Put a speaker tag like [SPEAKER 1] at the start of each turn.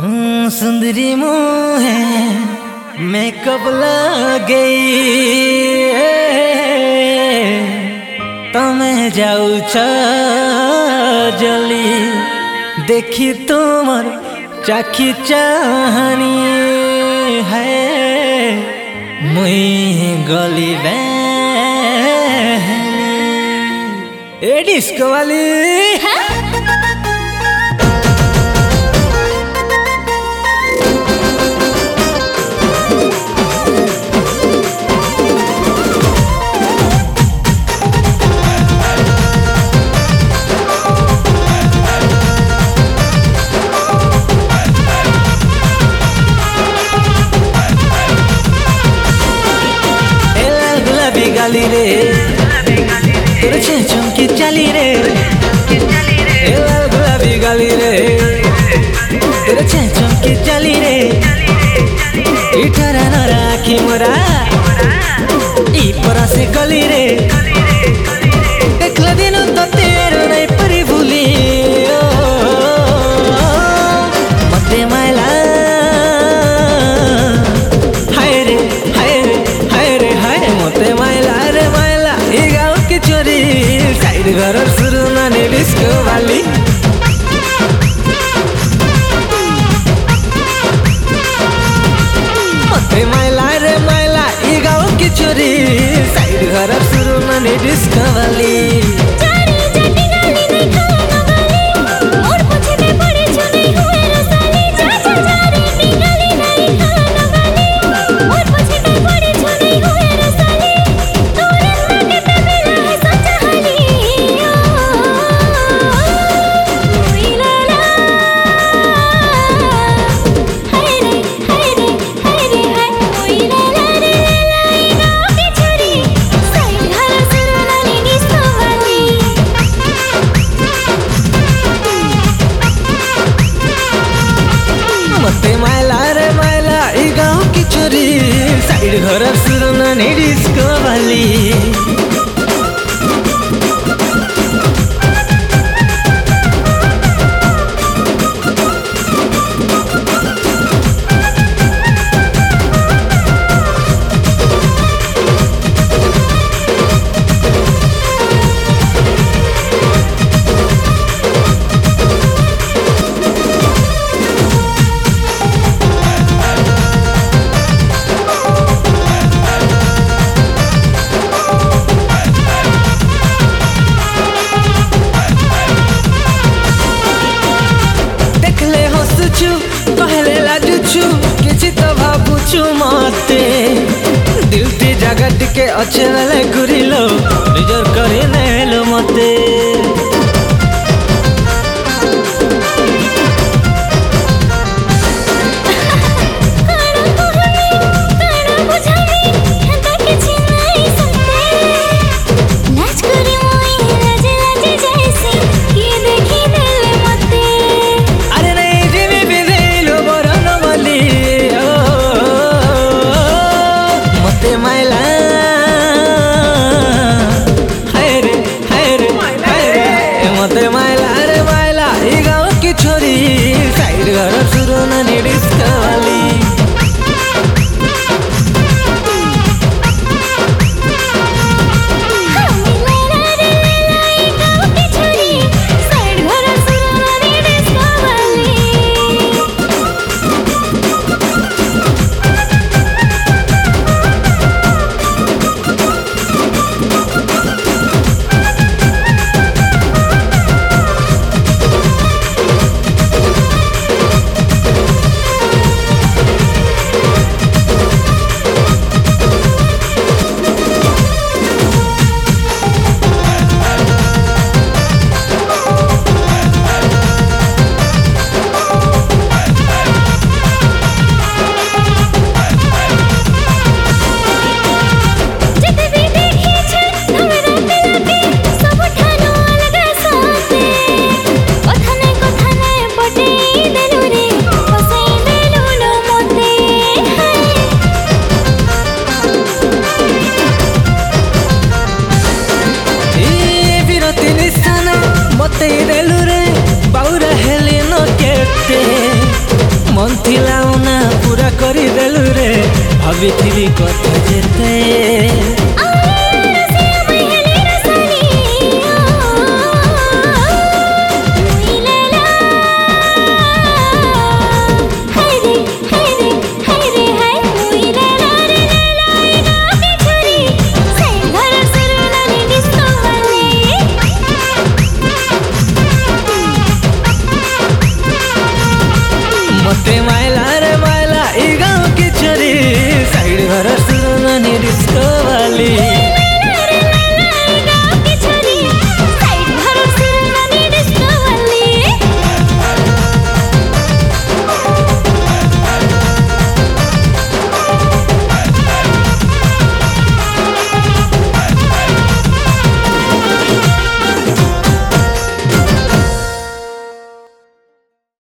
[SPEAKER 1] सुंदरी मुँह है मैं कब गई तो मैं जाऊ जली देखी तुमर चाखी चाहनी है मुई गली ए डिस्को वाली गाली रे तेरे चमकी चली रे लाल गुलाबी गाली रे तेरे चमकी चली रे इठरा न राखी मोरा ई परा से गली रे देखला दिन तो तेरे नहीं परी भूली मते मायला घर शुरू माने डिस्को वाली मते मायला रे मायला ई गाँव की चोरी साइड घर शुरू माने डिस्को वाली साइड घर शुरू माने डिस्को वाली कहले लाजुछु किछि तो भाबुछु मते दिल ती जगत के अच्छे वाले घुरिलो निजर करे नेलो मते मते मायला रे मायला ई गाँव की छोरी साइड घर शुरू माने डिस्को वाली ভাবিଥିଲି কথা যেতে मते मायला रे मायला ई गाँव की छोरी साइड घर सुरनानी डिस्को वाली।